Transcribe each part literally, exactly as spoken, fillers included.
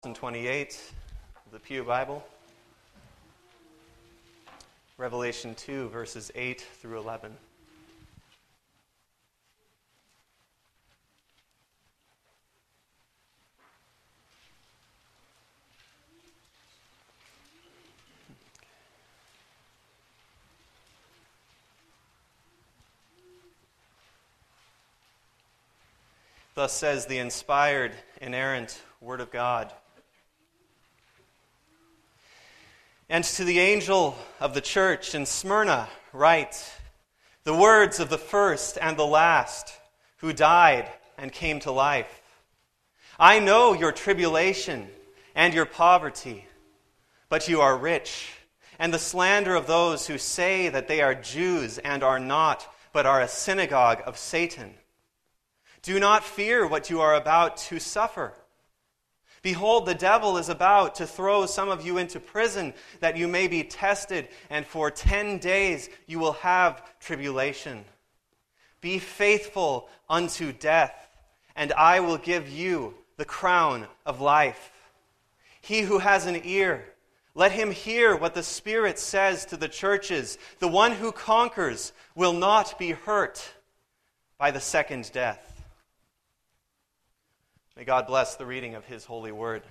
twenty-eight, the Pew Bible. Revelation two, verses eight through eleven. Thus says the inspired, inerrant Word of God. And to the angel of the church in Smyrna write the words of the first and the last, who died and came to life. I know your tribulation and your poverty, but you are rich, and the slander of those who say that they are Jews and are not, but are a synagogue of Satan. Do not fear what you are about to suffer. Behold, the devil is about to throw some of you into prison, that you may be tested, and for ten days you will have tribulation. Be faithful unto death, and I will give you the crown of life. He who has an ear, let him hear what the Spirit says to the churches. The one who conquers will not be hurt by the second death. May God bless the reading of His holy word.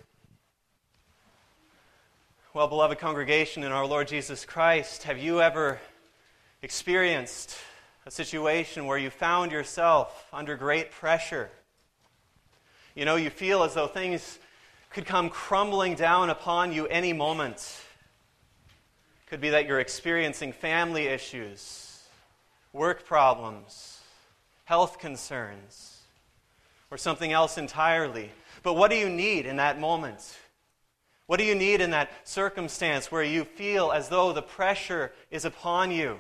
Well, beloved congregation in our Lord Jesus Christ, have you ever experienced a situation where you found yourself under great pressure? You know, you feel as though things could come crumbling down upon you any moment. Could be that you're experiencing family issues, work problems, health concerns, or something else entirely. But what do you need in that moment? What do you need in that circumstance where you feel as though the pressure is upon you?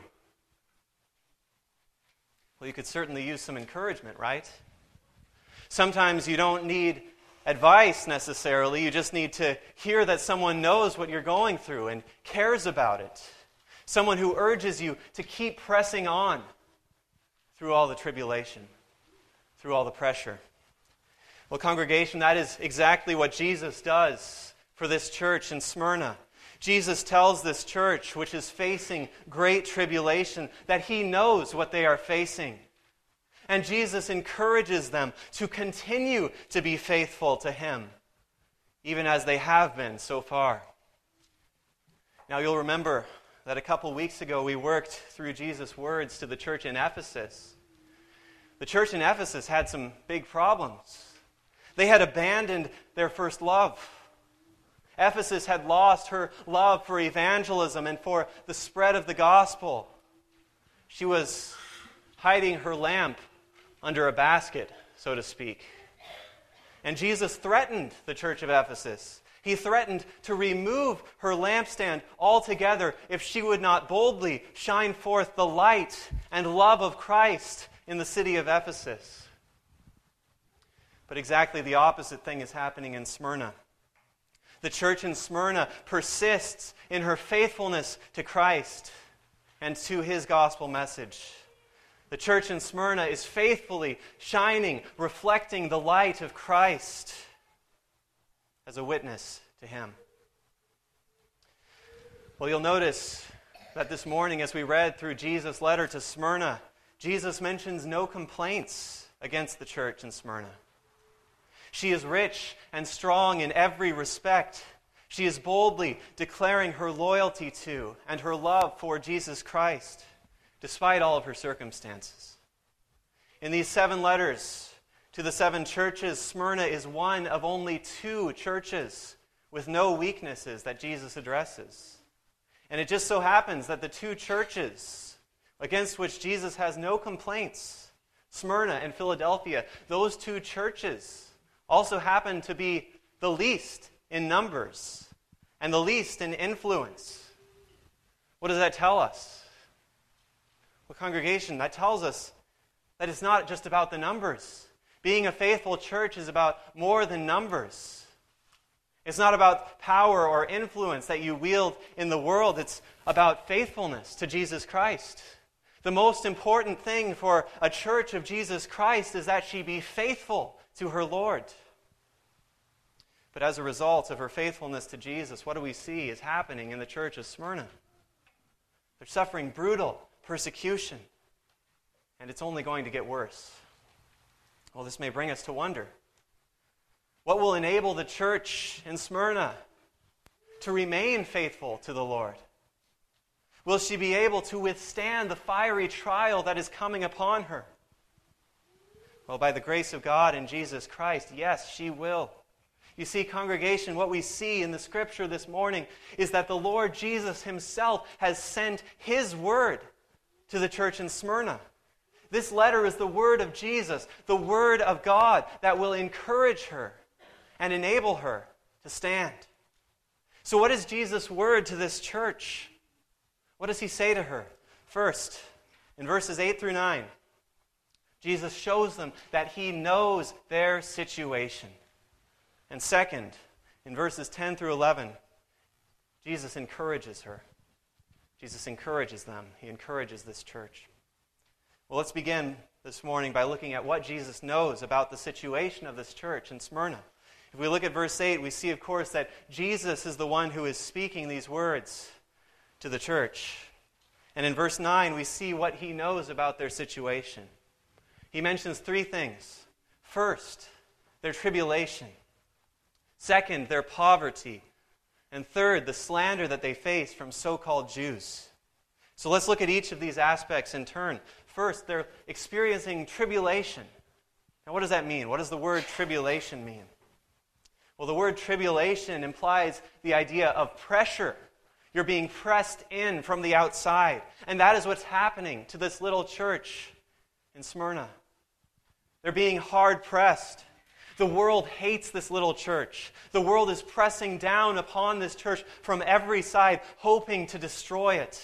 Well, you could certainly use some encouragement, right? Sometimes you don't need advice necessarily. You just need to hear that someone knows what you're going through and cares about it. Someone who urges you to keep pressing on through all the tribulation, through all the pressure. Well, congregation, that is exactly what Jesus does for this church in Smyrna. Jesus tells this church, which is facing great tribulation, that He knows what they are facing. And Jesus encourages them to continue to be faithful to Him, even as they have been so far. Now, you'll remember that a couple weeks ago we worked through Jesus' words to the church in Ephesus. The church in Ephesus had some big problems. They had abandoned their first love. Ephesus had lost her love for evangelism and for the spread of the gospel. She was hiding her lamp under a basket, so to speak. And Jesus threatened the church of Ephesus. He threatened to remove her lampstand altogether if she would not boldly shine forth the light and love of Christ in the city of Ephesus. But exactly the opposite thing is happening in Smyrna. The church in Smyrna persists in her faithfulness to Christ and to His gospel message. The church in Smyrna is faithfully shining, reflecting the light of Christ as a witness to Him. Well, you'll notice that this morning as we read through Jesus' letter to Smyrna, Jesus mentions no complaints against the church in Smyrna. She is rich and strong in every respect. She is boldly declaring her loyalty to and her love for Jesus Christ, despite all of her circumstances. In these seven letters to the seven churches, Smyrna is one of only two churches with no weaknesses that Jesus addresses. And it just so happens that the two churches against which Jesus has no complaints, Smyrna and Philadelphia, those two churches also happen to be the least in numbers and the least in influence. What does that tell us? Well, congregation, that tells us that it's not just about the numbers. Being a faithful church is about more than numbers. It's not about power or influence that you wield in the world. It's about faithfulness to Jesus Christ. The most important thing for a church of Jesus Christ is that she be faithful to her Lord. But as a result of her faithfulness to Jesus, what do we see is happening in the church of Smyrna? They're suffering brutal persecution, and it's only going to get worse. Well, this may bring us to wonder. What will enable the church in Smyrna to remain faithful to the Lord? Will she be able to withstand the fiery trial that is coming upon her? Well, by the grace of God in Jesus Christ, yes, she will. You see, congregation, what we see in the Scripture this morning is that the Lord Jesus Himself has sent His word to the church in Smyrna. This letter is the word of Jesus, the word of God that will encourage her and enable her to stand. So what is Jesus' word to this church? What does He say to her? First, in verses eight through nine, Jesus shows them that He knows their situation. And second, in verses ten through eleven, Jesus encourages her. Jesus encourages them. He encourages this church. Well, let's begin this morning by looking at what Jesus knows about the situation of this church in Smyrna. If we look at verse eight, we see, of course, that Jesus is the one who is speaking these words to the church. And in verse nine, we see what He knows about their situation. He mentions three things. First, their tribulation. Second, their poverty. And third, the slander that they face from so-called Jews. So let's look at each of these aspects in turn. First, they're experiencing tribulation. Now, what does that mean? What does the word tribulation mean? Well, the word tribulation implies the idea of pressure. You're being pressed in from the outside. And that is what's happening to this little church in Smyrna. They're being hard pressed. The world hates this little church. The world is pressing down upon this church from every side, hoping to destroy it.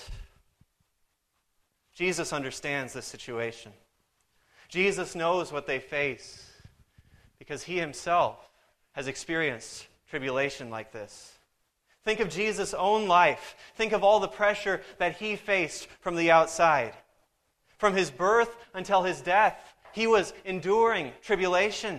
Jesus understands this situation. Jesus knows what they face because He Himself has experienced tribulation like this. Think of Jesus' own life. Think of all the pressure that He faced from the outside. From His birth until His death, He was enduring tribulation.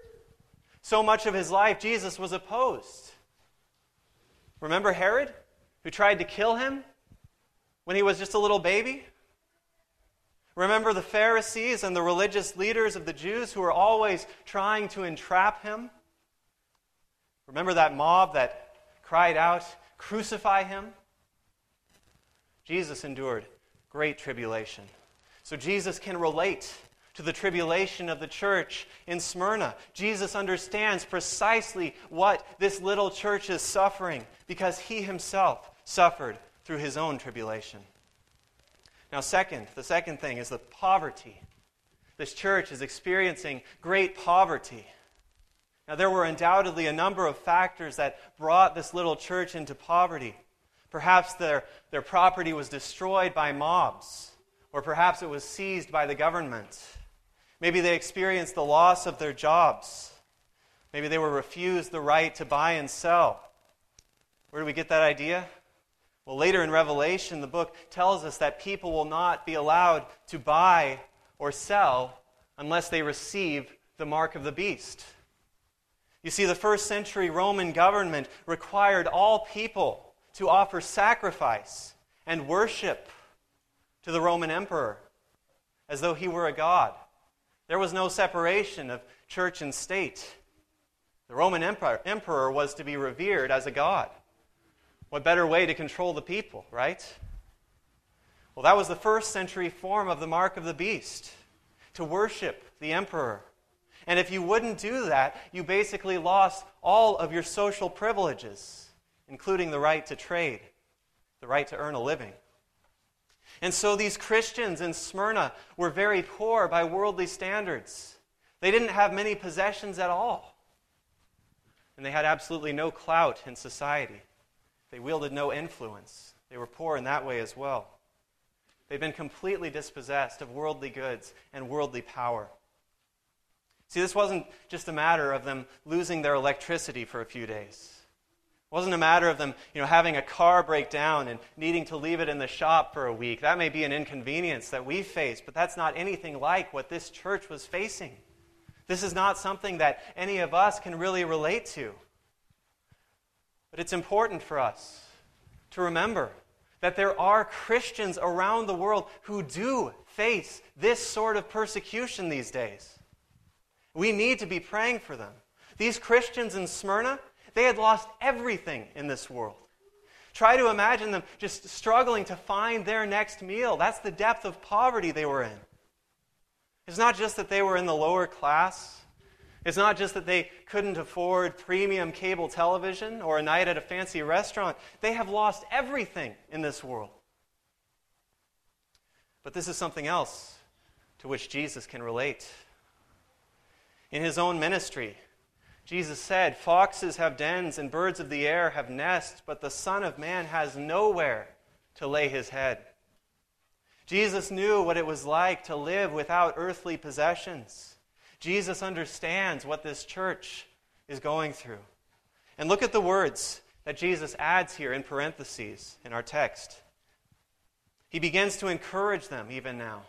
So much of His life, Jesus was opposed. Remember Herod, who tried to kill Him when He was just a little baby? Remember the Pharisees and the religious leaders of the Jews who were always trying to entrap Him? Remember that mob that cried out, "Crucify Him"? Jesus endured great tribulation. So Jesus can relate to the tribulation of the church in Smyrna. Jesus understands precisely what this little church is suffering because He Himself suffered through His own tribulation. Now, second, the second thing is the poverty. This church is experiencing great poverty. Now, there were undoubtedly a number of factors that brought this little church into poverty. Perhaps their, their property was destroyed by mobs, or perhaps it was seized by the government. Maybe they experienced the loss of their jobs. Maybe they were refused the right to buy and sell. Where do we get that idea? Well, later in Revelation, the book tells us that people will not be allowed to buy or sell unless they receive the mark of the beast. You see, the first century Roman government required all people to offer sacrifice and worship to the Roman emperor as though he were a god. There was no separation of church and state. The Roman emperor, emperor was to be revered as a god. What better way to control the people, right? Well, that was the first century form of the mark of the beast, to worship the emperor. And if you wouldn't do that, you basically lost all of your social privileges, including the right to trade, the right to earn a living. And so these Christians in Smyrna were very poor by worldly standards. They didn't have many possessions at all. And they had absolutely no clout in society. They wielded no influence. They were poor in that way as well. They'd been completely dispossessed of worldly goods and worldly power. See, this wasn't just a matter of them losing their electricity for a few days. It wasn't a matter of them, you know, having a car break down and needing to leave it in the shop for a week. That may be an inconvenience that we face, but that's not anything like what this church was facing. This is not something that any of us can really relate to. But it's important for us to remember that there are Christians around the world who do face this sort of persecution these days. We need to be praying for them. These Christians in Smyrna, they had lost everything in this world. Try to imagine them just struggling to find their next meal. That's the depth of poverty they were in. It's not just that they were in the lower class. It's not just that they couldn't afford premium cable television or a night at a fancy restaurant. They have lost everything in this world. But this is something else to which Jesus can relate. In his own ministry, Jesus said, "Foxes have dens and birds of the air have nests, but the Son of Man has nowhere to lay his head." Jesus knew what it was like to live without earthly possessions. Jesus understands what this church is going through. And look at the words that Jesus adds here in parentheses in our text. He begins to encourage them even now.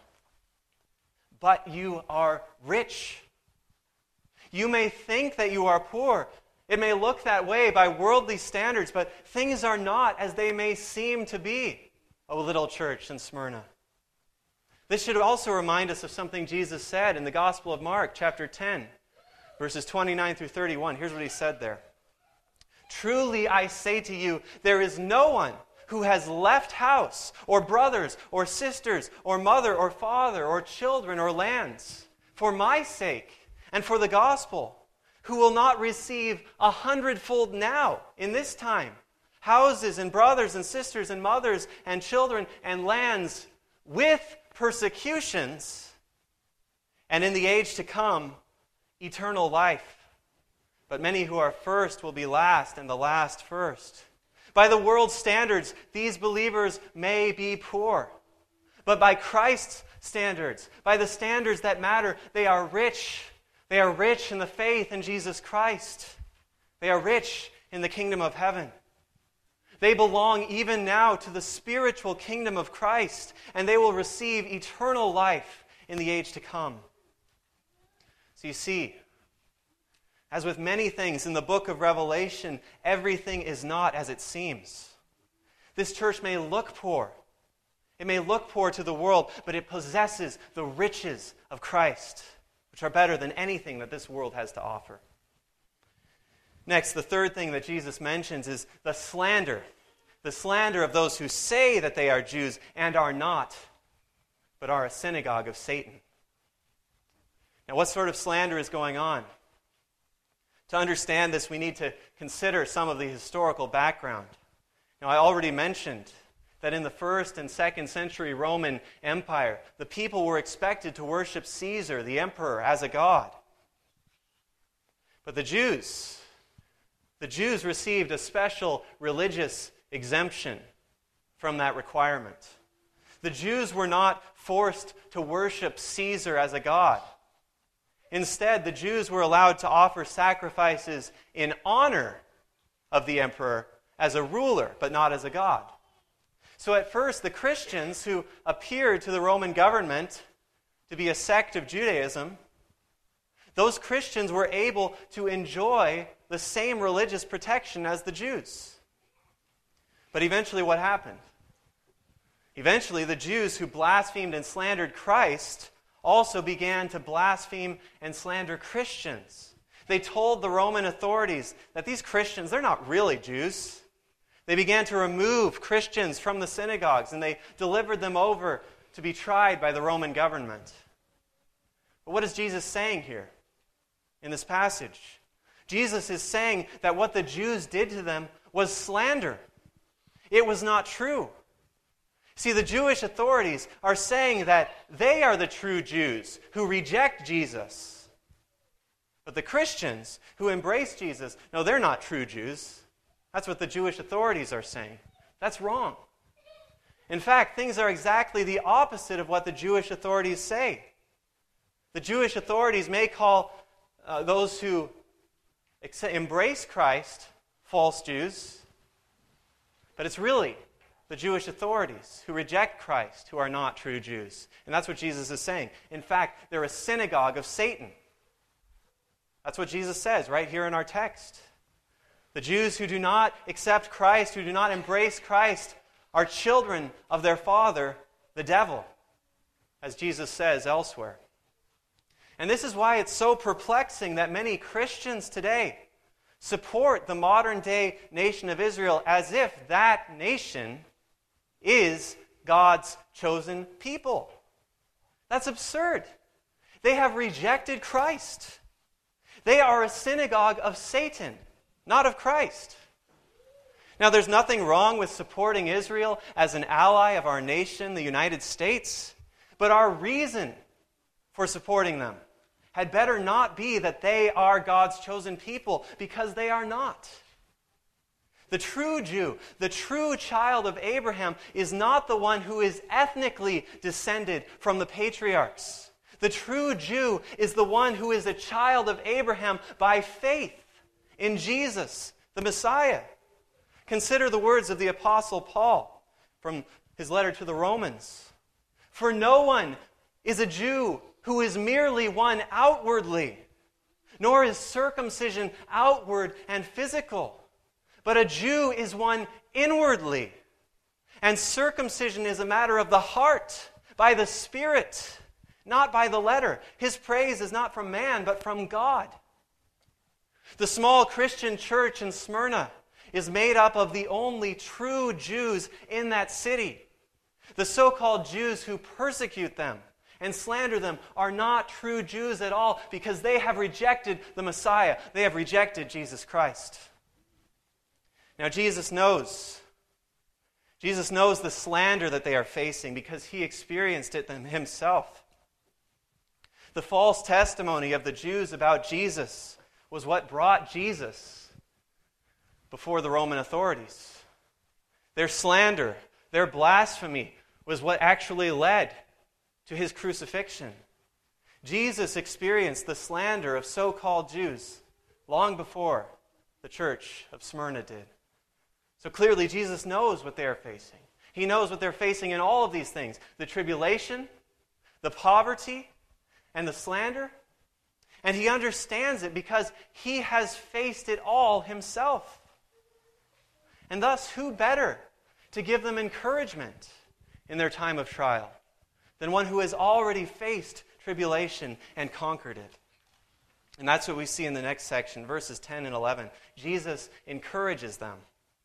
"But you are rich. You may think that you are poor. It may look that way by worldly standards, but things are not as they may seem to be, O little church in Smyrna." This should also remind us of something Jesus said in the Gospel of Mark, chapter ten, verses twenty-nine through thirty-one. Here's what he said there. "Truly I say to you, there is no one who has left house, or brothers, or sisters, or mother, or father, or children, or lands, for my sake and for the gospel, who will not receive a hundredfold now, in this time, houses and brothers and sisters and mothers and children and lands with persecutions, and in the age to come, eternal life. But many who are first will be last, and the last first." By the world's standards, these believers may be poor. But by Christ's standards, by the standards that matter, they are rich. They are rich in the faith in Jesus Christ. They are rich in the kingdom of heaven. They belong even now to the spiritual kingdom of Christ, and they will receive eternal life in the age to come. So you see, as with many things in the book of Revelation, everything is not as it seems. This church may look poor. It may look poor to the world, but it possesses the riches of Christ, which are better than anything that this world has to offer. Next, the third thing that Jesus mentions is the slander. The slander of those who say that they are Jews and are not, but are a synagogue of Satan. Now, what sort of slander is going on? To understand this, we need to consider some of the historical background. Now, I already mentioned that in the first and second century Roman Empire, the people were expected to worship Caesar, the emperor, as a god. But the Jews, the Jews received a special religious exemption from that requirement. The Jews were not forced to worship Caesar as a god. Instead, the Jews were allowed to offer sacrifices in honor of the emperor as a ruler, but not as a god. So at first, the Christians who appeared to the Roman government to be a sect of Judaism, those Christians were able to enjoy the same religious protection as the Jews. But eventually what happened? Eventually, the Jews who blasphemed and slandered Christ also began to blaspheme and slander Christians. They told the Roman authorities that these Christians, they're not really Jews. They began to remove Christians from the synagogues, and they delivered them over to be tried by the Roman government. But what is Jesus saying here in this passage? Jesus is saying that what the Jews did to them was slander. It was not true. See, the Jewish authorities are saying that they are the true Jews who reject Jesus. But the Christians who embrace Jesus, no, they're not true Jews. That's what the Jewish authorities are saying. That's wrong. In fact, things are exactly the opposite of what the Jewish authorities say. The Jewish authorities may call uh, those who ex- embrace Christ false Jews, but it's really the Jewish authorities who reject Christ who are not true Jews. And that's what Jesus is saying. In fact, they're a synagogue of Satan. That's what Jesus says right here in our text. The Jews who do not accept Christ, who do not embrace Christ, are children of their father, the devil, as Jesus says elsewhere. And this is why it's so perplexing that many Christians today support the modern-day nation of Israel as if that nation is God's chosen people. That's absurd. They have rejected Christ. They are a synagogue of Satan, not of Christ. Now, there's nothing wrong with supporting Israel as an ally of our nation, the United States, but our reason for supporting them had better not be that they are God's chosen people, because they are not. The true Jew, the true child of Abraham, is not the one who is ethnically descended from the patriarchs. The true Jew is the one who is a child of Abraham by faith in Jesus, the Messiah. Consider the words of the Apostle Paul from his letter to the Romans. For no one is a Jew who is merely one outwardly, nor is circumcision outward and physical, but a Jew is one inwardly, and circumcision is a matter of the heart, by the Spirit, not by the letter. His praise is not from man, but from God. The small Christian church in Smyrna is made up of the only true Jews in that city. The so-called Jews who persecute them and slander them are not true Jews at all, because they have rejected the Messiah. They have rejected Jesus Christ. Now, Jesus knows. Jesus knows the slander that they are facing because he experienced it himself. The false testimony of the Jews about Jesus was what brought Jesus before the Roman authorities. Their slander, their blasphemy was what actually led to his crucifixion. Jesus experienced the slander of so-called Jews long before the church of Smyrna did. So clearly Jesus knows what they are facing. He knows what they're facing in all of these things: the tribulation, the poverty, and the slander. And he understands it because he has faced it all himself. And thus, who better to give them encouragement in their time of trial than one who has already faced tribulation and conquered it? And that's what we see in the next section, verses ten and eleven. Jesus encourages them.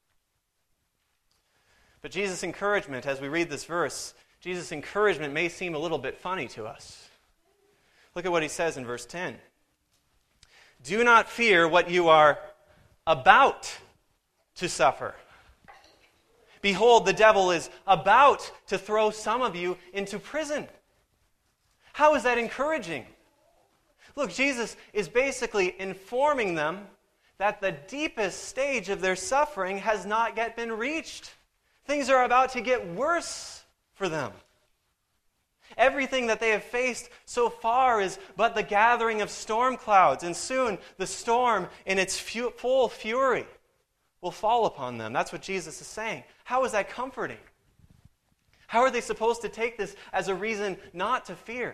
But Jesus' encouragement, as we read this verse, Jesus' encouragement may seem a little bit funny to us. Look at what he says in verse ten. Do not fear what you are about to suffer. Behold, the devil is about to throw some of you into prison. How is that encouraging? Look, Jesus is basically informing them that the deepest stage of their suffering has not yet been reached. Things are about to get worse for them. Everything that they have faced so far is but the gathering of storm clouds, and soon the storm in its fu- full fury will fall upon them. That's what Jesus is saying. How is that comforting? How are they supposed to take this as a reason not to fear?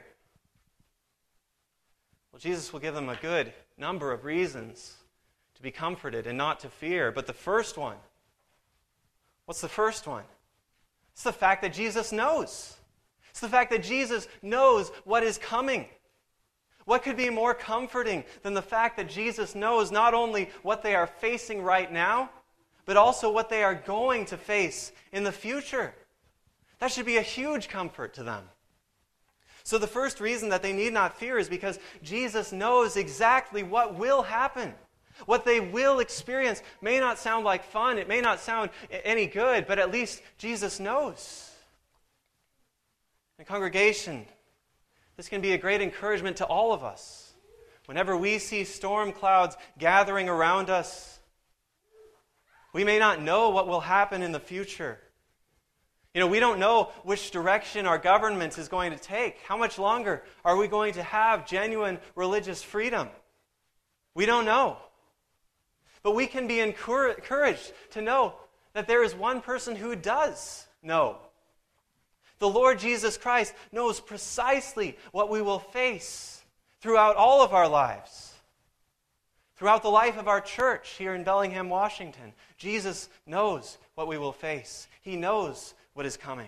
Well, Jesus will give them a good number of reasons to be comforted and not to fear. But the first one, what's the first one? It's the fact that Jesus knows. It's the fact that Jesus knows what is coming. What could be more comforting than the fact that Jesus knows not only what they are facing right now, but also what they are going to face in the future? That should be a huge comfort to them. So the first reason that they need not fear is because Jesus knows exactly what will happen. What they will experience may not sound like fun, it may not sound any good, but at least Jesus knows. And congregation, this can be a great encouragement to all of us. Whenever we see storm clouds gathering around us, we may not know what will happen in the future. You know, we don't know which direction our government is going to take. How much longer are we going to have genuine religious freedom? We don't know. But we can be encouraged to know that there is one person who does know. The Lord Jesus Christ knows precisely what we will face throughout all of our lives. Throughout the life of our church here in Bellingham, Washington, Jesus knows what we will face. He knows what is coming.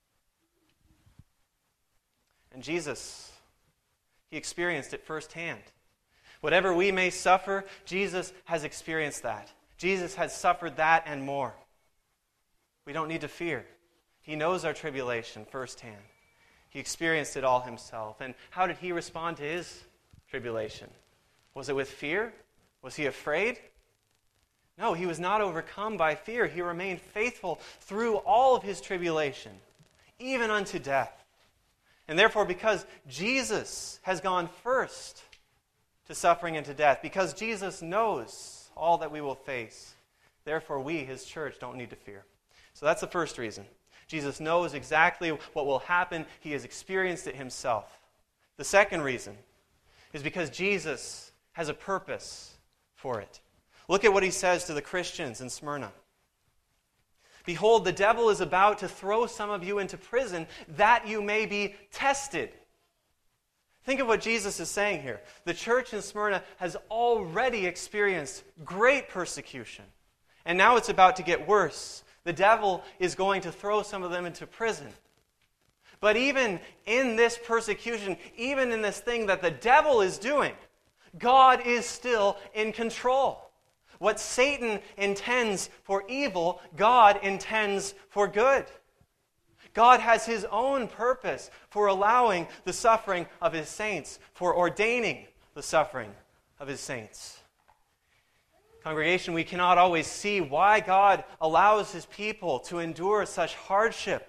And Jesus, He experienced it firsthand. Whatever we may suffer, Jesus has experienced that. Jesus has suffered that and more. We don't need to fear. He knows our tribulation firsthand. He experienced it all Himself. And how did He respond to His tribulation? Was it with fear? Was He afraid? No, He was not overcome by fear. He remained faithful through all of His tribulation, even unto death. And therefore, because Jesus has gone first to suffering and to death, because Jesus knows all that we will face, therefore we, His church, don't need to fear. So that's the first reason. Jesus knows exactly what will happen. He has experienced it Himself. The second reason is because Jesus has a purpose for it. Look at what He says to the Christians in Smyrna. Behold, the devil is about to throw some of you into prison that you may be tested. Think of what Jesus is saying here. The church in Smyrna has already experienced great persecution. And now it's about to get worse. The devil is going to throw some of them into prison. But even in this persecution, even in this thing that the devil is doing, God is still in control. What Satan intends for evil, God intends for good. God has His own purpose for allowing the suffering of His saints, for ordaining the suffering of His saints. Congregation, we cannot always see why God allows His people to endure such hardship.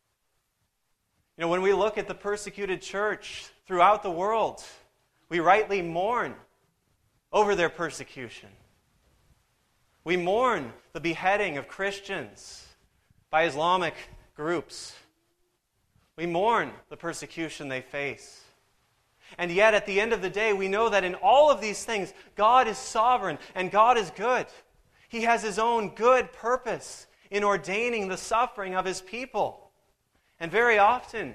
You know, when we look at the persecuted church throughout the world, we rightly mourn over their persecution. We mourn the beheading of Christians by Islamic groups. We mourn the persecution they face. And yet, at the end of the day, we know that in all of these things, God is sovereign and God is good. He has His own good purpose in ordaining the suffering of His people. And very often,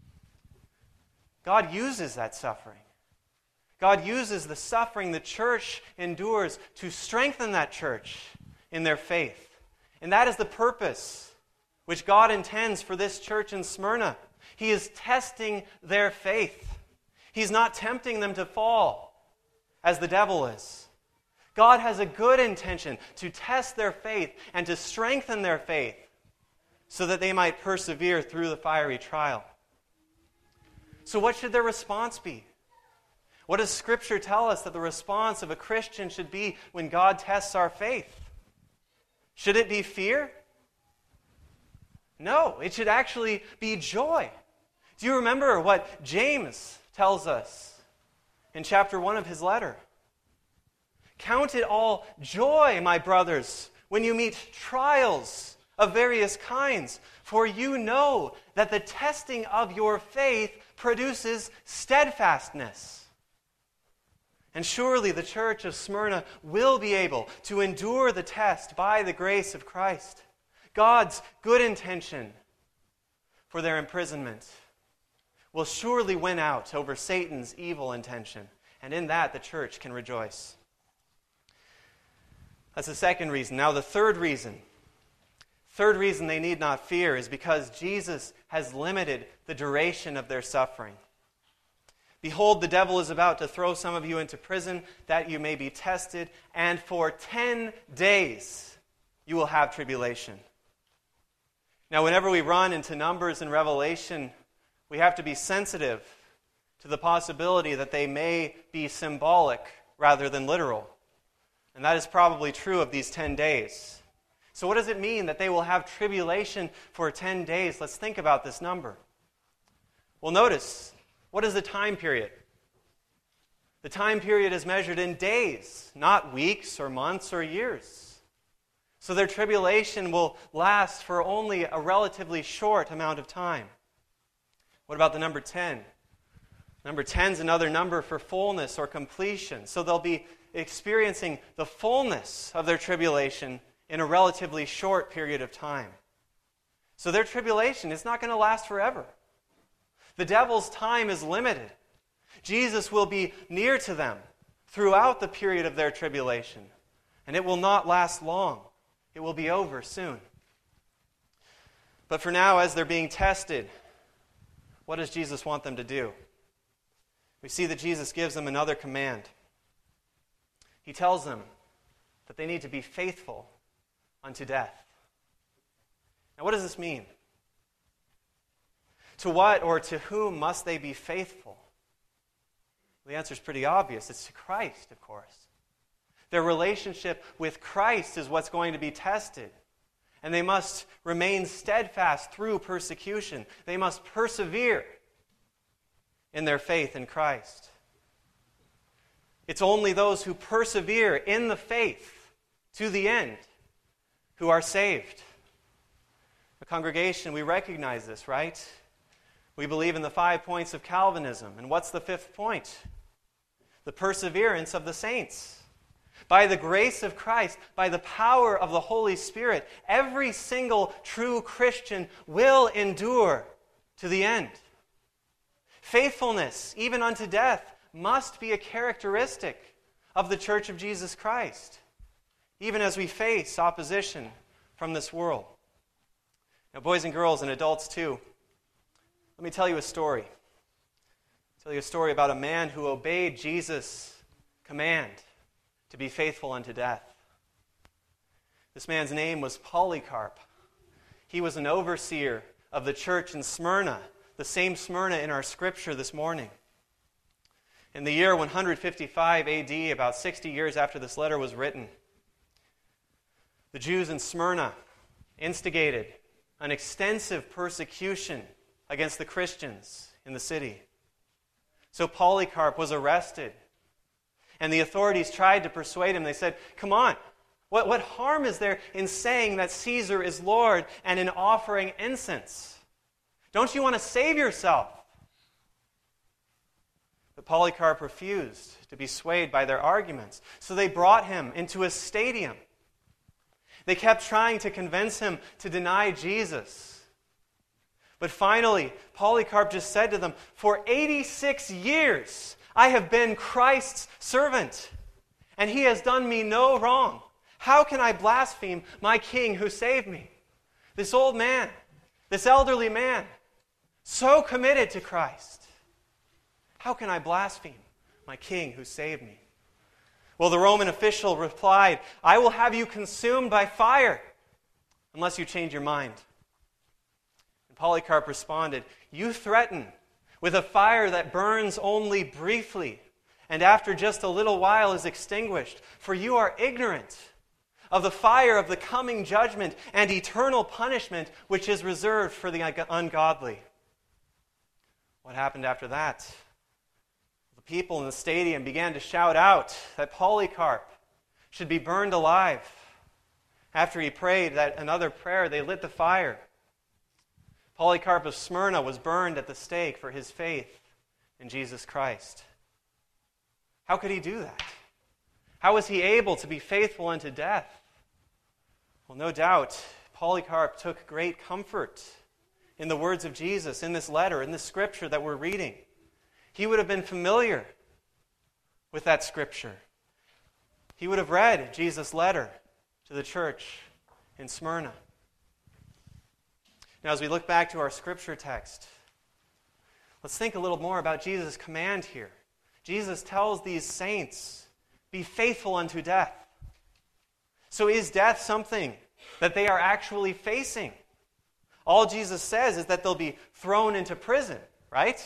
God uses that suffering. God uses the suffering the church endures to strengthen that church in their faith. And that is the purpose which God intends for this church in Smyrna. He is testing their faith. He's not tempting them to fall, as the devil is. God has a good intention to test their faith and to strengthen their faith so that they might persevere through the fiery trial. So what should their response be? What does Scripture tell us that the response of a Christian should be when God tests our faith? Should it be fear? No, it should actually be joy. Do you remember what James tells us in chapter one of his letter? Count it all joy, my brothers, when you meet trials of various kinds, for you know that the testing of your faith produces steadfastness. And surely the church of Smyrna will be able to endure the test by the grace of Christ. God's good intention for their imprisonment will surely win out over Satan's evil intention. And in that, the church can rejoice. That's the second reason. Now, the third reason. Third reason they need not fear is because Jesus has limited the duration of their suffering. Behold, the devil is about to throw some of you into prison that you may be tested, and for ten days you will have tribulation. Now, whenever we run into Numbers and Revelation, we have to be sensitive to the possibility that they may be symbolic rather than literal. And that is probably true of these ten days. So what does it mean that they will have tribulation for ten days? Let's think about this number. Well, notice, what is the time period? The time period is measured in days, not weeks or months or years. So their tribulation will last for only a relatively short amount of time. What about the number ten? Number ten is another number for fullness or completion. So they'll be experiencing the fullness of their tribulation in a relatively short period of time. So their tribulation is not going to last forever. The devil's time is limited. Jesus will be near to them throughout the period of their tribulation. And it will not last long. It will be over soon. But for now, as they're being tested, what does Jesus want them to do? We see that Jesus gives them another command. He tells them that they need to be faithful unto death. Now, what does this mean? To what or to whom must they be faithful? Well, the answer is pretty obvious. It's to Christ, of course. Their relationship with Christ is what's going to be tested. And they must remain steadfast through persecution. They must persevere in their faith in Christ. It's only those who persevere in the faith to the end who are saved. The congregation, we recognize this, right? We believe in the five points of Calvinism. And what's the fifth point? The perseverance of the saints. By the grace of Christ, by the power of the Holy Spirit, every single true Christian will endure to the end. Faithfulness, even unto death, must be a characteristic of the Church of Jesus Christ, even as we face opposition from this world. Now, boys and girls and adults too, let me tell you a story. I'll tell you a story about a man who obeyed Jesus' command to be faithful unto death. This man's name was Polycarp. He was an overseer of the church in Smyrna, the same Smyrna in our scripture this morning. In the year one fifty-five A D, about sixty years after this letter was written, the Jews in Smyrna instigated an extensive persecution against the Christians in the city. So Polycarp was arrested. And the authorities tried to persuade him. They said, come on, what, what harm is there in saying that Caesar is Lord and in offering incense? Don't you want to save yourself? But Polycarp refused to be swayed by their arguments. So they brought him into a stadium. They kept trying to convince him to deny Jesus. But finally, Polycarp just said to them, for eighty-six years I have been Christ's servant, and he has done me no wrong. How can I blaspheme my king who saved me? This old man, this elderly man, so committed to Christ. How can I blaspheme my king who saved me? Well, the Roman official replied, I will have you consumed by fire unless you change your mind. And Polycarp responded, you threaten with a fire that burns only briefly, and after just a little while is extinguished. For you are ignorant of the fire of the coming judgment and eternal punishment which is reserved for the ungodly. What happened after that? The people in the stadium began to shout out that Polycarp should be burned alive. After he prayed that another prayer, they lit the fire. Polycarp of Smyrna was burned at the stake for his faith in Jesus Christ. How could he do that? How was he able to be faithful unto death? Well, no doubt, Polycarp took great comfort in the words of Jesus, in this letter, in this scripture that we're reading. He would have been familiar with that scripture. He would have read Jesus' letter to the church in Smyrna. Now, as we look back to our scripture text, let's think a little more about Jesus' command here. Jesus tells these saints, be faithful unto death. So is death something that they are actually facing? All Jesus says is that they'll be thrown into prison, right?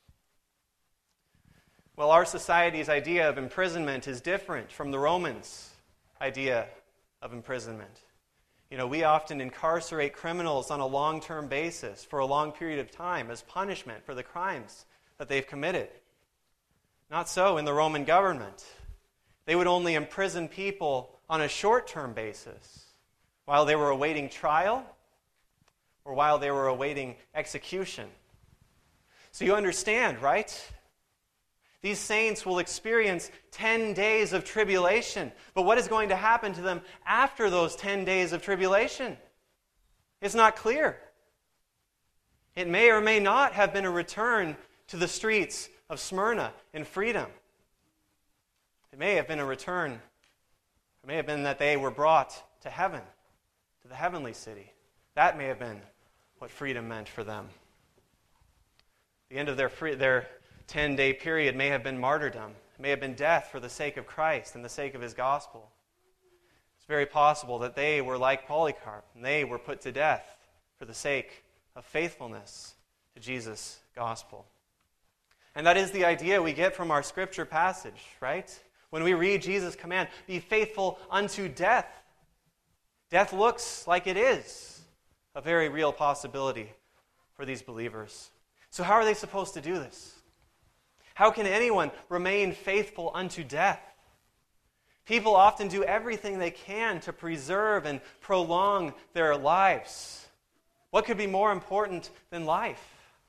Well, our society's idea of imprisonment is different from the Romans' idea of imprisonment. You know, we often incarcerate criminals on a long-term basis for a long period of time as punishment for the crimes that they've committed. Not so in the Roman government. They would only imprison people on a short-term basis while they were awaiting trial or while they were awaiting execution. So you understand, right? These saints will experience ten days of tribulation. But what is going to happen to them after those ten days of tribulation? It's not clear. It may or may not have been a return to the streets of Smyrna in freedom. It may have been a return. It may have been that they were brought to heaven, to the heavenly city. That may have been what freedom meant for them. The end of their free, their ten-day period may have been martyrdom. It may have been death for the sake of Christ and the sake of his gospel. It's very possible that they were like Polycarp, and they were put to death for the sake of faithfulness to Jesus' gospel. And that is the idea we get from our scripture passage, right? When we read Jesus' command, be faithful unto death. Death looks like it is a very real possibility for these believers. So how are they supposed to do this? How can anyone remain faithful unto death? People often do everything they can to preserve and prolong their lives. What could be more important than life?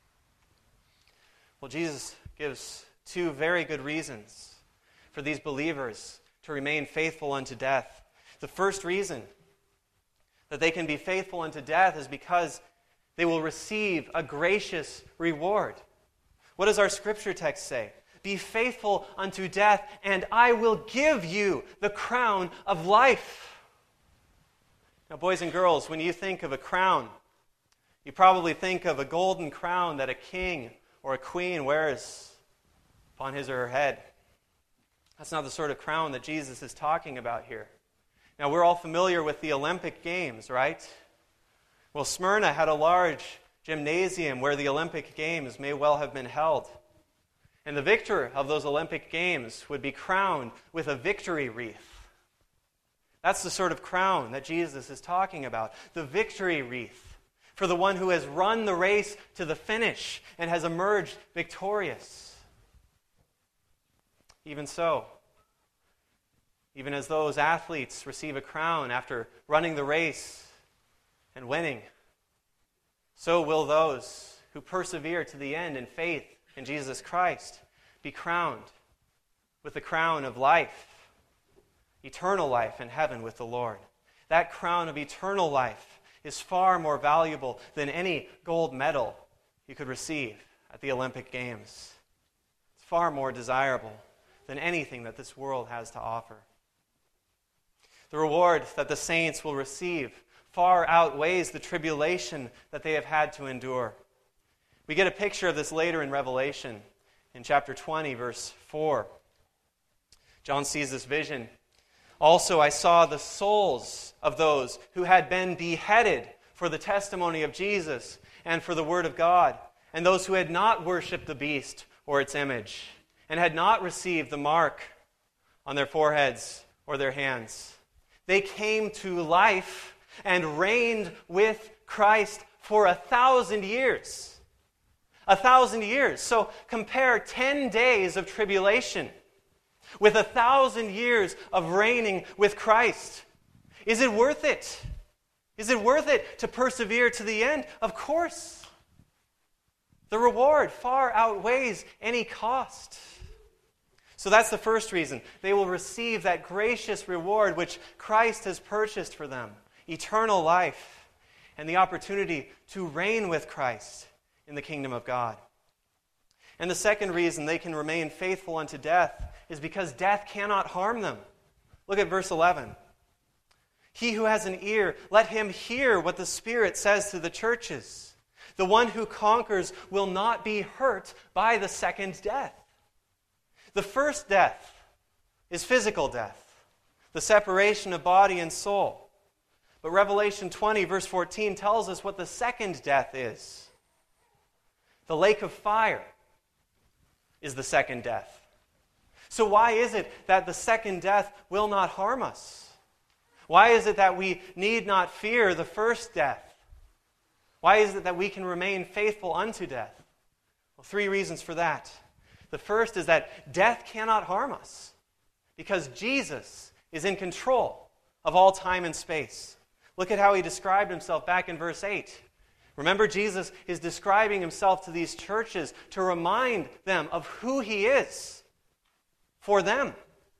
Well, Jesus gives two very good reasons for these believers to remain faithful unto death. The first reason that they can be faithful unto death is because they will receive a gracious reward. What does our scripture text say? Be faithful unto death, and I will give you the crown of life. Now, boys and girls, when you think of a crown, you probably think of a golden crown that a king or a queen wears upon his or her head. That's not the sort of crown that Jesus is talking about here. Now, we're all familiar with the Olympic Games, right? Well, Smyrna had a large gymnasium where the Olympic Games may well have been held. And the victor of those Olympic Games would be crowned with a victory wreath. That's the sort of crown that Jesus is talking about, the victory wreath, for the one who has run the race to the finish and has emerged victorious. Even so, even as those athletes receive a crown after running the race and winning, so will those who persevere to the end in faith in Jesus Christ be crowned with the crown of life, eternal life in heaven with the Lord. That crown of eternal life is far more valuable than any gold medal you could receive at the Olympic Games. It's far more desirable than anything that this world has to offer. The reward that the saints will receive far outweighs the tribulation that they have had to endure. We get a picture of this later in Revelation, in chapter twenty, verse four. John sees this vision. Also, I saw the souls of those who had been beheaded for the testimony of Jesus and for the word of God, and those who had not worshipped the beast or its image, and had not received the mark on their foreheads or their hands. They came to life and reigned with Christ for a thousand years. A thousand years. So compare ten days of tribulation with a thousand years of reigning with Christ. Is it worth it? Is it worth it to persevere to the end? Of course. The reward far outweighs any cost. So that's the first reason. They will receive that gracious reward which Christ has purchased for them. Eternal life and the opportunity to reign with Christ in the kingdom of God. And the second reason they can remain faithful unto death is because death cannot harm them. Look at verse eleven. He who has an ear, let him hear what the Spirit says to the churches. The one who conquers will not be hurt by the second death. The first death is physical death, the separation of body and soul. But Revelation twenty, verse fourteen, tells us what the second death is. The lake of fire is the second death. So why is it that the second death will not harm us? Why is it that we need not fear the first death? Why is it that we can remain faithful unto death? Well, three reasons for that. The first is that death cannot harm us because Jesus is in control of all time and space. Look at how he described himself back in verse eight. Remember, Jesus is describing himself to these churches to remind them of who he is for them.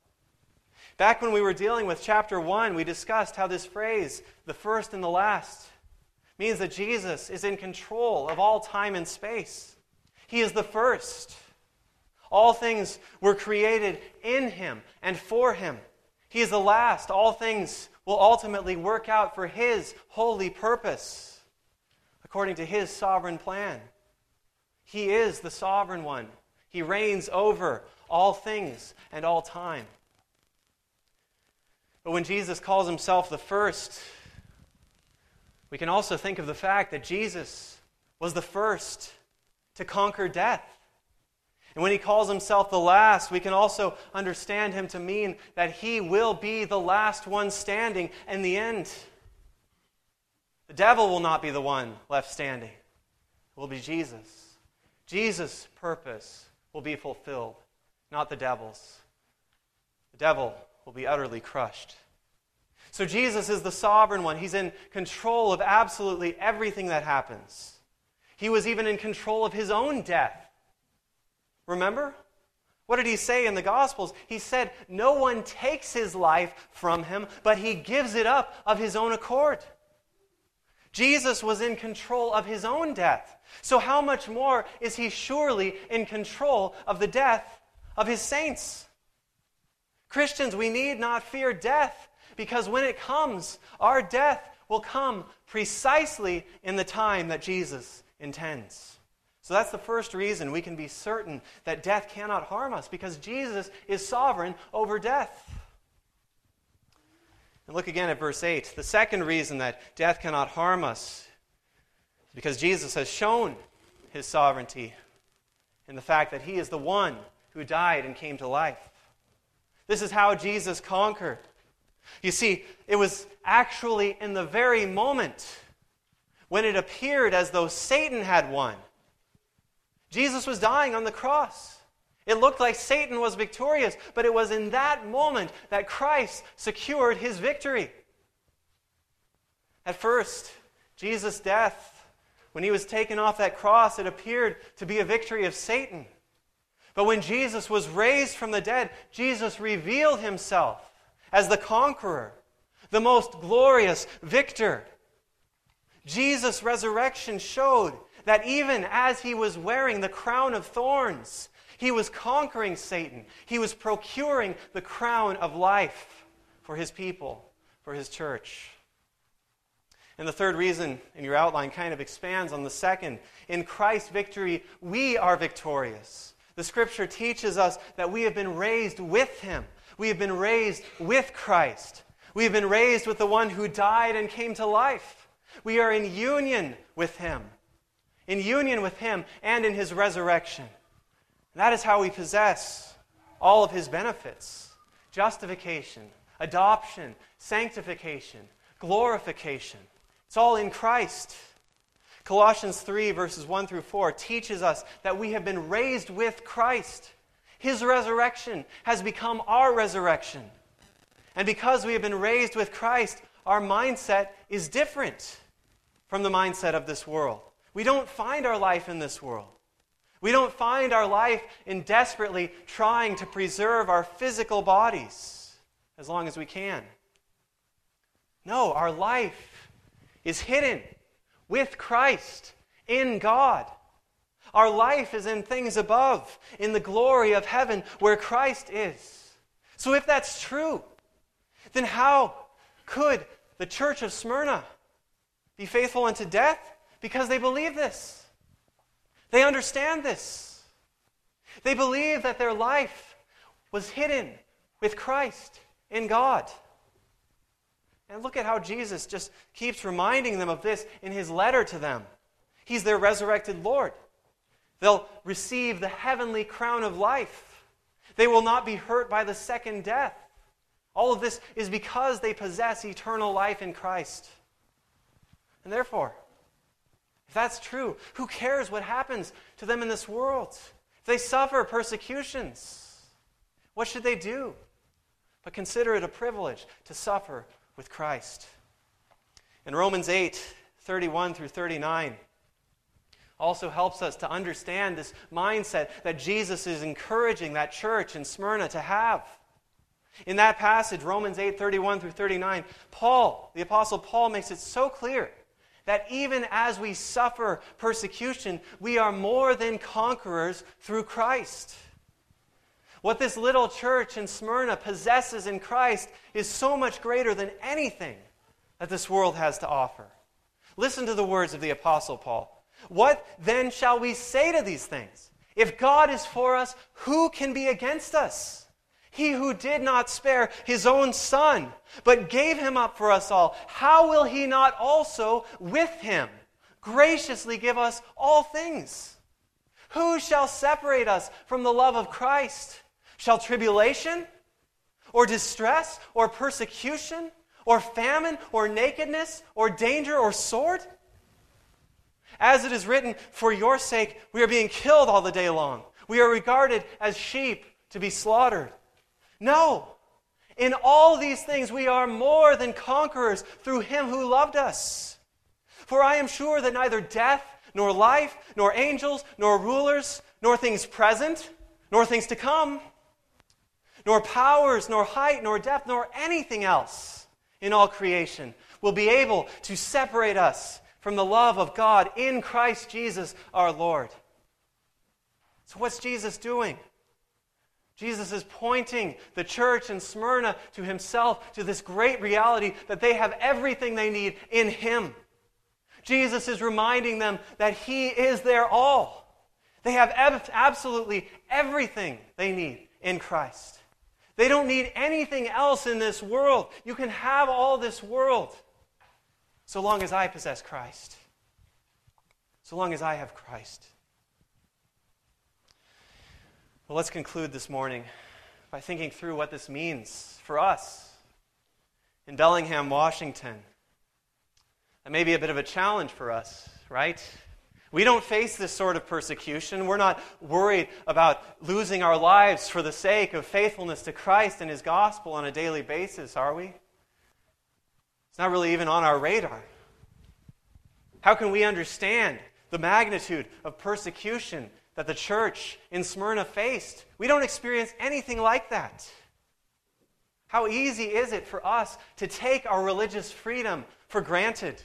Back when we were dealing with chapter one, we discussed how this phrase, the first and the last, means that Jesus is in control of all time and space. He is the first. All things were created in him and for him. He is the last. All things will ultimately work out for his holy purpose, according to his sovereign plan. He is the sovereign one. He reigns over all things and all time. But when Jesus calls himself the first, we can also think of the fact that Jesus was the first to conquer death. And when he calls himself the last, we can also understand him to mean that he will be the last one standing in the end. The devil will not be the one left standing. It will be Jesus. Jesus' purpose will be fulfilled, not the devil's. The devil will be utterly crushed. So Jesus is the sovereign one. He's in control of absolutely everything that happens. He was even in control of his own death. Remember? What did he say in the Gospels? He said, no one takes his life from him, but he gives it up of his own accord. Jesus was in control of his own death. So how much more is he surely in control of the death of his saints? Christians, we need not fear death, because when it comes, our death will come precisely in the time that Jesus intends. So that's the first reason we can be certain that death cannot harm us, because Jesus is sovereign over death. And look again at verse eight. The second reason that death cannot harm us is because Jesus has shown his sovereignty in the fact that he is the one who died and came to life. This is how Jesus conquered. You see, it was actually in the very moment when it appeared as though Satan had won. Jesus was dying on the cross. It looked like Satan was victorious, but it was in that moment that Christ secured his victory. At first, Jesus' death, when he was taken off that cross, it appeared to be a victory of Satan. But when Jesus was raised from the dead, Jesus revealed himself as the conqueror, the most glorious victor. Jesus' resurrection showed that even as he was wearing the crown of thorns, he was conquering Satan. He was procuring the crown of life for his people, for his church. And the third reason in your outline kind of expands on the second. In Christ's victory, we are victorious. The Scripture teaches us that we have been raised with him. We have been raised with Christ. We have been raised with the one who died and came to life. We are in union with him. In union with him and in his resurrection. And that is how we possess all of his benefits. Justification, adoption, sanctification, glorification. It's all in Christ. Colossians three, verses one through four, teaches us that we have been raised with Christ. His resurrection has become our resurrection. And because we have been raised with Christ, our mindset is different from the mindset of this world. We don't find our life in this world. We don't find our life in desperately trying to preserve our physical bodies as long as we can. No, our life is hidden with Christ in God. Our life is in things above, in the glory of heaven where Christ is. So if that's true, then how could the church of Smyrna be faithful unto death? Because they believe this. They understand this. They believe that their life was hidden with Christ in God. And look at how Jesus just keeps reminding them of this in his letter to them. He's their resurrected Lord. They'll receive the heavenly crown of life. They will not be hurt by the second death. All of this is because they possess eternal life in Christ. And therefore, if that's true, who cares what happens to them in this world? If they suffer persecutions, what should they do? But consider it a privilege to suffer with Christ. In Romans eight, thirty-one through thirty-nine, also helps us to understand this mindset that Jesus is encouraging that church in Smyrna to have. In that passage, Romans eight, thirty-one through thirty-nine, Paul, the Apostle Paul, makes it so clear that even as we suffer persecution, we are more than conquerors through Christ. What this little church in Smyrna possesses in Christ is so much greater than anything that this world has to offer. Listen to the words of the Apostle Paul. What then shall we say to these things? If God is for us, who can be against us? He who did not spare his own Son, but gave him up for us all, how will he not also with him graciously give us all things? Who shall separate us from the love of Christ? Shall tribulation, or distress, or persecution, or famine, or nakedness, or danger, or sword? As it is written, for your sake we are being killed all the day long. We are regarded as sheep to be slaughtered. No, in all these things we are more than conquerors through him who loved us. For I am sure that neither death, nor life, nor angels, nor rulers, nor things present, nor things to come, nor powers, nor height, nor depth, nor anything else in all creation will be able to separate us from the love of God in Christ Jesus our Lord. So what's Jesus doing? Jesus is pointing the church in Smyrna to himself, to this great reality that they have everything they need in him. Jesus is reminding them that he is their all. They have ab- absolutely everything they need in Christ. They don't need anything else in this world. You can have all this world so long as I possess Christ. So long as I have Christ. Well, let's conclude this morning by thinking through what this means for us in Bellingham, Washington. That may be a bit of a challenge for us, right? We don't face this sort of persecution. We're not worried about losing our lives for the sake of faithfulness to Christ and his gospel on a daily basis, are we? It's not really even on our radar. How can we understand the magnitude of persecution that the church in Smyrna faced? We don't experience anything like that. How easy is it for us to take our religious freedom for granted?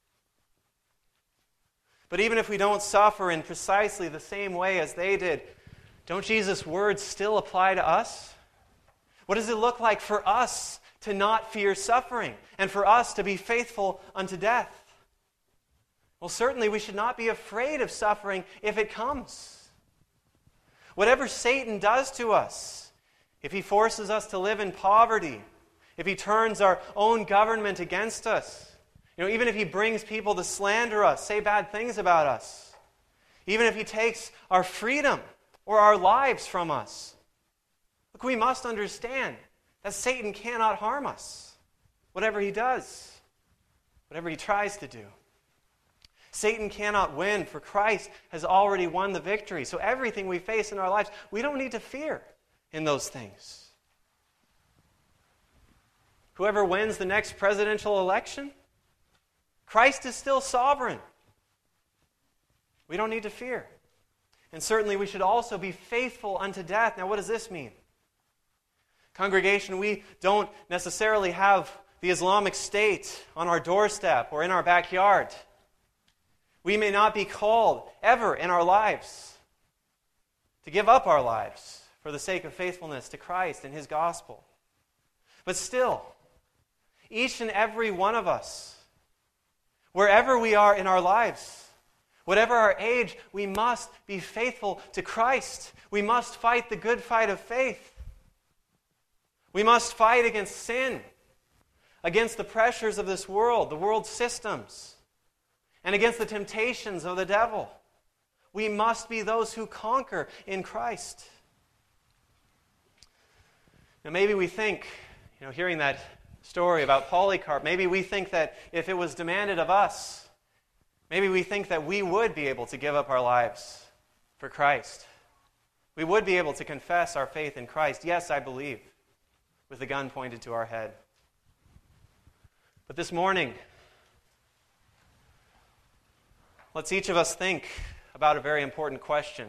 But even if we don't suffer in precisely the same way as they did, don't Jesus' words still apply to us? What does it look like for us to not fear suffering and for us to be faithful unto death? Well, certainly we should not be afraid of suffering if it comes. Whatever Satan does to us, if he forces us to live in poverty, if he turns our own government against us, you know, even if he brings people to slander us, say bad things about us, even if he takes our freedom or our lives from us, look, we must understand that Satan cannot harm us, whatever he does, whatever he tries to do. Satan cannot win, for Christ has already won the victory. So everything we face in our lives, we don't need to fear in those things. Whoever wins the next presidential election, Christ is still sovereign. We don't need to fear. And certainly we should also be faithful unto death. Now, what does this mean? Congregation, we don't necessarily have the Islamic State on our doorstep or in our backyard. We may not be called ever in our lives to give up our lives for the sake of faithfulness to Christ and his gospel. But still, each and every one of us, wherever we are in our lives, whatever our age, we must be faithful to Christ. We must fight the good fight of faith. We must fight against sin, against the pressures of this world, the world's systems, and against the temptations of the devil. We must be those who conquer in Christ. Now maybe we think, you know, hearing that story about Polycarp, maybe we think that if it was demanded of us, maybe we think that we would be able to give up our lives for Christ. We would be able to confess our faith in Christ. Yes, I believe, with the gun pointed to our head. But this morning, let's each of us think about a very important question.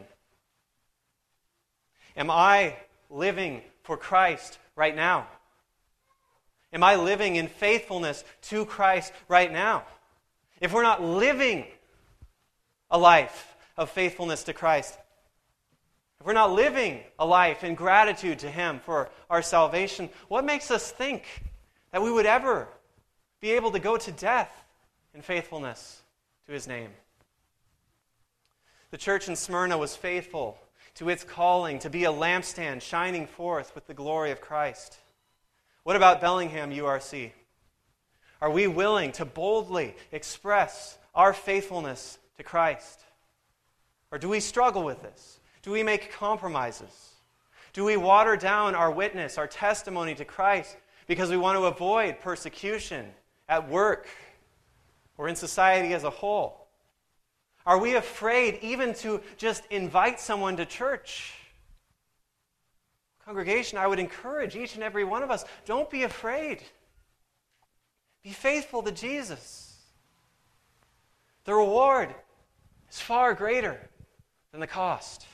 Am I living for Christ right now? Am I living in faithfulness to Christ right now? If we're not living a life of faithfulness to Christ, if we're not living a life in gratitude to Him for our salvation, what makes us think that we would ever be able to go to death in faithfulness to His name? The church in Smyrna was faithful to its calling to be a lampstand shining forth with the glory of Christ. What about Bellingham U R C? Are we willing to boldly express our faithfulness to Christ? Or do we struggle with this? Do we make compromises? Do we water down our witness, our testimony to Christ because we want to avoid persecution at work or in society as a whole? Are we afraid even to just invite someone to church? Congregation, I would encourage each and every one of us, don't be afraid. Be faithful to Jesus. The reward is far greater than the cost.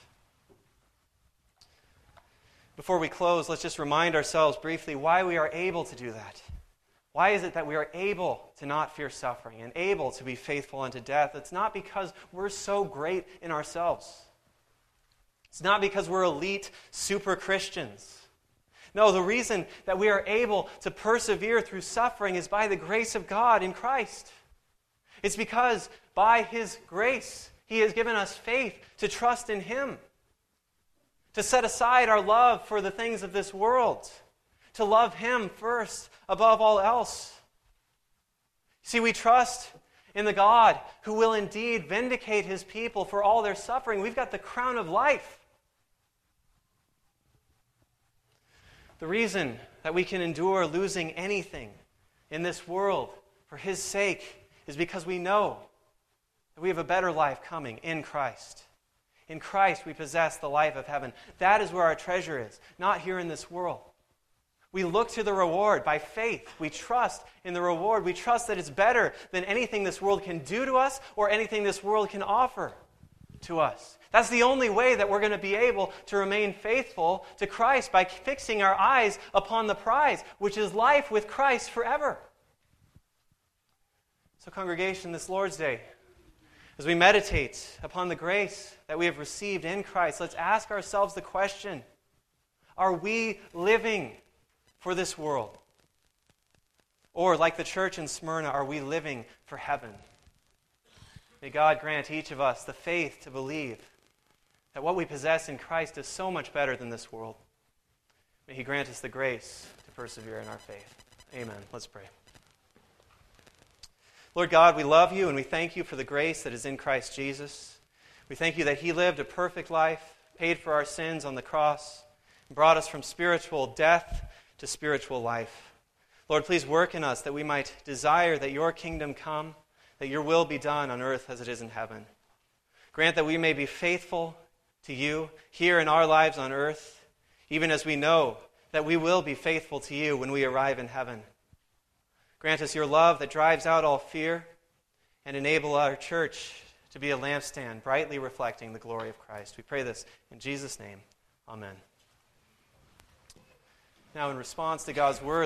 Before we close, let's just remind ourselves briefly why we are able to do that. Why is it that we are able to not fear suffering and able to be faithful unto death? It's not because we're so great in ourselves. It's not because we're elite super Christians. No, the reason that we are able to persevere through suffering is by the grace of God in Christ. It's because by His grace, He has given us faith to trust in Him, to set aside our love for the things of this world, to love Him first above all else. See, we trust in the God who will indeed vindicate His people for all their suffering. We've got the crown of life. The reason that we can endure losing anything in this world for His sake is because we know that we have a better life coming in Christ. In Christ we possess the life of heaven. That is where our treasure is, not here in this world. We look to the reward by faith. We trust in the reward. We trust that it's better than anything this world can do to us or anything this world can offer to us. That's the only way that we're going to be able to remain faithful to Christ, by fixing our eyes upon the prize, which is life with Christ forever. So, congregation, this Lord's Day, as we meditate upon the grace that we have received in Christ, let's ask ourselves the question, are we living for this world? Or, like the church in Smyrna, are we living for heaven? May God grant each of us the faith to believe that what we possess in Christ is so much better than this world. May He grant us the grace to persevere in our faith. Amen. Let's pray. Lord God, we love You and we thank You for the grace that is in Christ Jesus. We thank You that He lived a perfect life, paid for our sins on the cross, and brought us from spiritual death to spiritual life. Lord, please work in us that we might desire that Your kingdom come, that Your will be done on earth as it is in heaven. Grant that we may be faithful to You here in our lives on earth, even as we know that we will be faithful to You when we arrive in heaven. Grant us Your love that drives out all fear, and enable our church to be a lampstand brightly reflecting the glory of Christ. We pray this in Jesus' name. Amen. Now, in response to God's word,